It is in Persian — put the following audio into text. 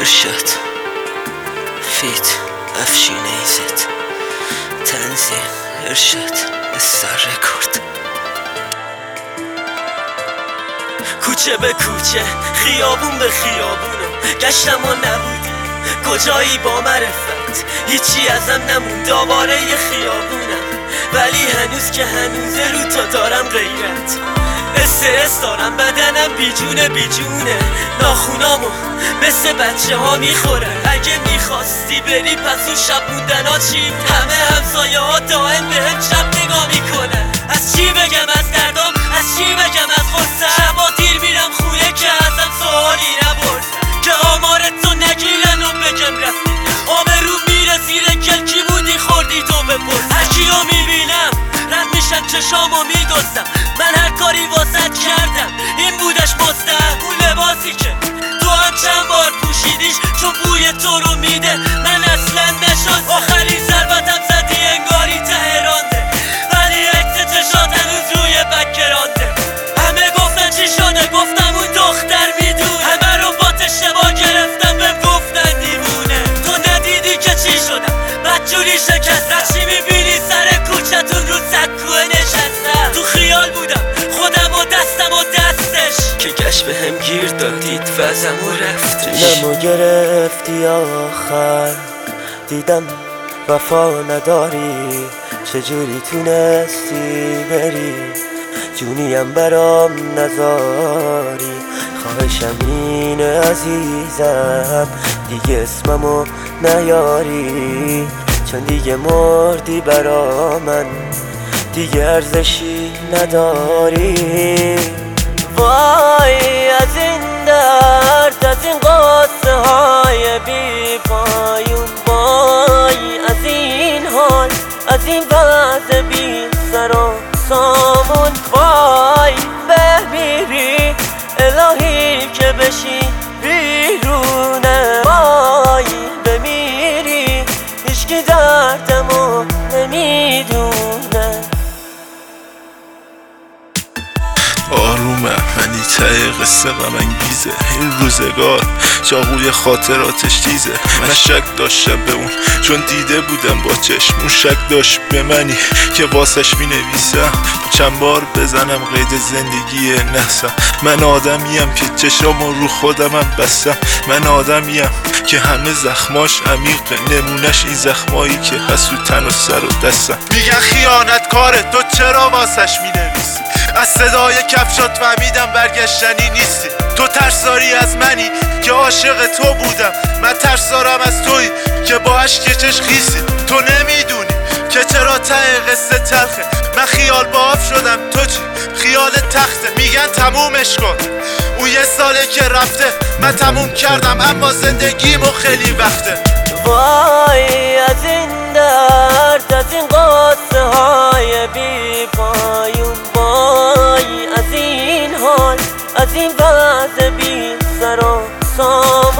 ارشاد فیت افشین ایزت تنظیم ارشاد استار رکورد. کوچه به کوچه خیابون به خیابونم گشتم و نبودی کجایی با معرفت، هیچی ازم نمون دوباره یه خیابونم، ولی هنوز که هنوزه رو تا دارم غیرت، استرس دارم بدنم بیجونه ناخونامو مثل بچه ها میخورن. اگه میخواستی بری پس اون شب موندن ها چی؟ همه همسایه ها دائم بهم شب نگاه میکنن. از چی بگم از دردام، از چی بگم از غصه، شبا دیر میرم خونه که ازم سوالی نپرسن، که آمارتو نگیرن و بگم رفتی آبرو میره زیر گل، کی بودی خوردی تو بپرس. هرکیو میبینم رد میشم چشامو میدوستم، من هر کاری واسط کردم این بودش مستحق. اون لباسی که تو هم چند بار پوشیدیش چون بوی تو رو میده، من اصلا نشد آخرین ضربتم زدی انگاری تهرانده، ولی عکس چشات هنوز روی بکرانده. همه گفتن چی شده گفتم اون دختر میدونه، همه رو با اشتباه گرفتم بهم گفتن دیوونه. تو ندیدی که چی شدم بدجوری شکستم، چی میبینی سر کوچتون رو سکوه نشستم. تو خیال بودم خودم و دستم و دستش، که گشت به هم گیر دادید وزم و رفتش. نمو گرفتی آخر دیدم وفا نداری، چجوری تونستی بری جونیم برام نذاری. خواهشم اینه عزیزم دیگه اسممو نیاری، چون دیگه مردی برا من دیگه ارزشی نداری. وای از این درد، از این قصه های بی پایون، وای از این حال، از این وضع بی سر و سامون. وای بمیری الهی که بشی بیرونه، وای بمیری هیچکی دردمو نمیدونه. آرومم منی ته قصه غم انگیزه، این روزگار چاقوی خاطراتش تیزه. من شک داشتم به اون چون دیده بودم با چشم، اون شک داشت به منی که واسش می نویسم. چند بار بزنم قید زندگی نحسم، من آدمیم که چشامو رو خودمم بستم، من آدمیم که همه زخماش عمیقه، نمونش این زخمایی که هست رو تن و سر و دستم. میگن خیانت کاره تو چرا واسش می نویسی، از صدای کفشات فهمیدم برگشتنی نیستی. تو ترسداری از منی که عاشق تو بودم، من ترسدارم از تویی که با عشق چش خیسی. تو نمیدونی که چرا ته قصه تلخه، من خیال باف شدم تو چی خیال تخته. میگن تمومش کن اون یه ساله که رفته، من تموم کردم اما زندگیمو خیلی وقته. وای از این درد، از این قصه های بی پایون، وای از این حال، از این وضع بی سر و سامون.